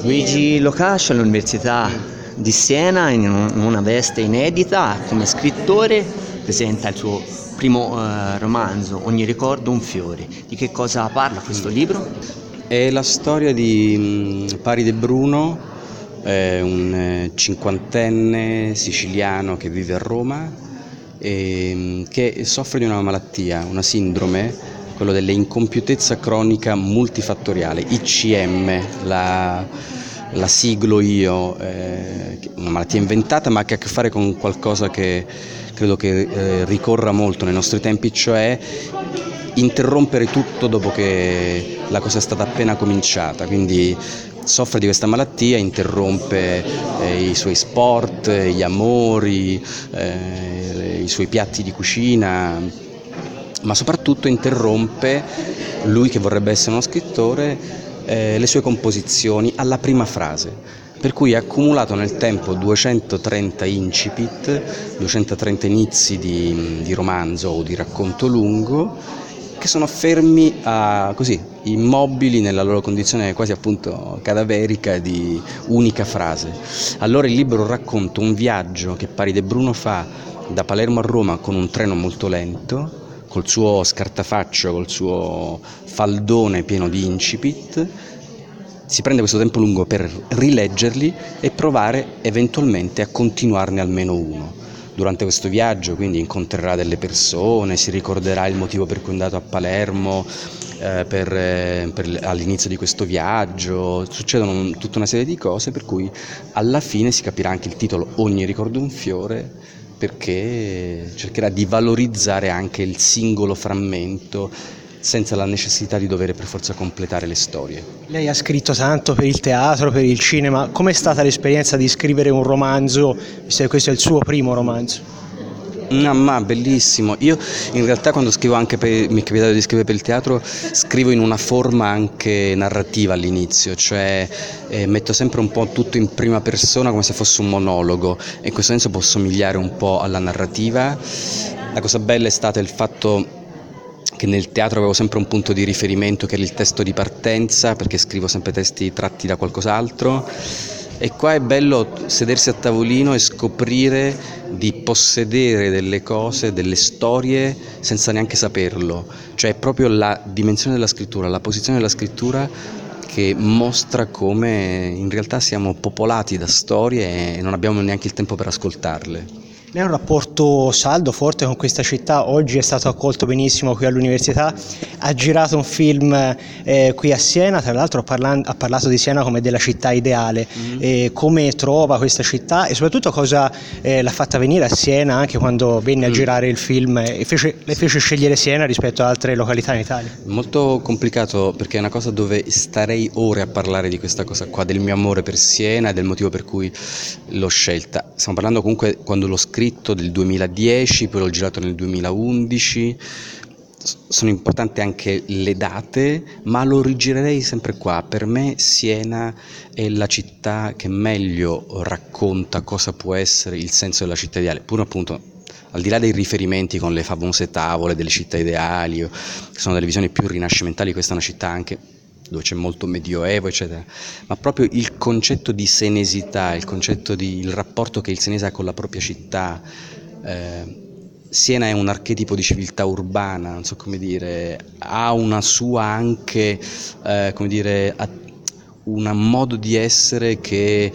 Luigi Locascio all'Università di Siena, in una veste inedita, come scrittore, presenta il suo primo romanzo, Ogni ricordo un fiore. Di che cosa parla questo libro? È la storia di Paride Bruno, un cinquantenne siciliano che vive a Roma e che soffre di una malattia, una sindrome, quello delle incompiutezza cronica multifattoriale, ICM, la siglo io, una malattia inventata ma che ha a che fare con qualcosa che credo che ricorra molto nei nostri tempi, cioè interrompere tutto dopo che la cosa è stata appena cominciata, quindi soffre di questa malattia, interrompe i suoi sport, gli amori, i suoi piatti di cucina, ma soprattutto interrompe, lui che vorrebbe essere uno scrittore, le sue composizioni alla prima frase. Per cui ha accumulato nel tempo 230 incipit, 230 inizi di romanzo o di racconto lungo, che sono fermi così, immobili nella loro condizione quasi appunto cadaverica di unica frase. Allora il libro racconta un viaggio che Paride Bruno fa da Palermo a Roma con un treno molto lento, col suo scartafaccio, col suo faldone pieno di incipit. Si prende questo tempo lungo per rileggerli e provare eventualmente a continuarne almeno uno. Durante questo viaggio quindi incontrerà delle persone, si ricorderà il motivo per cui è andato a Palermo all'inizio di questo viaggio, succedono tutta una serie di cose per cui alla fine si capirà anche il titolo Ogni ricordo un fiore, perché cercherà di valorizzare anche il singolo frammento senza la necessità di dover per forza completare le storie. Lei ha scritto tanto per il teatro, per il cinema. Com'è stata l'esperienza di scrivere un romanzo, visto che questo è il suo primo romanzo? Ma bellissimo. Io in realtà quando scrivo anche mi è capitato di scrivere per il teatro, scrivo in una forma anche narrativa all'inizio, cioè metto sempre un po' tutto in prima persona come se fosse un monologo e in questo senso può somigliare un po' alla narrativa. La cosa bella è stata il fatto che nel teatro avevo sempre un punto di riferimento che era il testo di partenza, perché scrivo sempre testi tratti da qualcos'altro, e qua è bello sedersi a tavolino e scoprire di possedere delle cose, delle storie senza neanche saperlo, cioè è proprio la dimensione della scrittura, la posizione della scrittura che mostra come in realtà siamo popolati da storie e non abbiamo neanche il tempo per ascoltarle. Lei ha un rapporto saldo, forte con questa città, oggi è stato accolto benissimo qui all'università, ha girato un film qui a Siena, tra l'altro ha parlato di Siena come della città ideale, come trova questa città e soprattutto cosa l'ha fatta venire a Siena anche quando venne a girare il film e le fece scegliere Siena rispetto ad altre località in Italia. Molto complicato perché è una cosa dove starei ore a parlare di questa cosa qua, del mio amore per Siena e del motivo per cui l'ho scelta. Stiamo parlando comunque quando l'ho scritto del 2010, poi l'ho girato nel 2011, sono importanti anche le date, ma lo rigirerei sempre qua. Per me Siena è la città che meglio racconta cosa può essere il senso della città ideale, pur appunto al di là dei riferimenti con le famose tavole delle città ideali, che sono delle visioni più rinascimentali. Questa è una città anche dove c'è molto medioevo eccetera, ma proprio il concetto di senesità, il rapporto che il senese ha con la propria città. Siena è un archetipo di civiltà urbana, non so come dire, ha una sua anche, come dire, un modo di essere che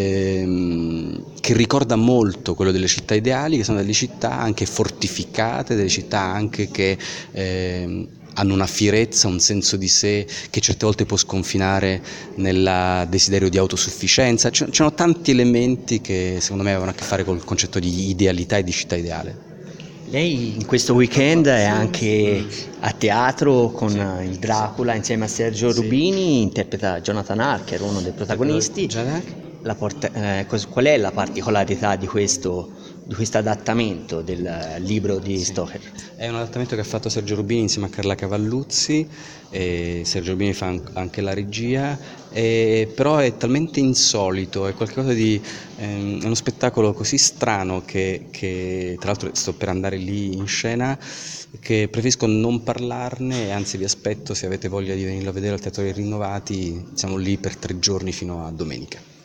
ricorda molto quello delle città ideali, che sono delle città anche fortificate, delle città anche che hanno una fierezza, un senso di sé che certe volte può sconfinare nel desiderio di autosufficienza. C'erano tanti elementi che secondo me avevano a che fare col concetto di idealità e di città ideale. Lei in questo weekend è anche a teatro con il Dracula insieme a Sergio Rubini, interpreta Jonathan Harker, uno dei protagonisti. Qual è la particolarità di questo questo adattamento del libro di Stoker? È un adattamento che ha fatto Sergio Rubini insieme a Carla Cavalluzzi, e Sergio Rubini fa anche la regia, però è talmente insolito, è qualcosa di è uno spettacolo così strano che tra l'altro sto per andare lì in scena, che preferisco non parlarne, e anzi vi aspetto, se avete voglia di venirlo a vedere al Teatro dei Rinnovati, siamo lì per 3 giorni fino a domenica.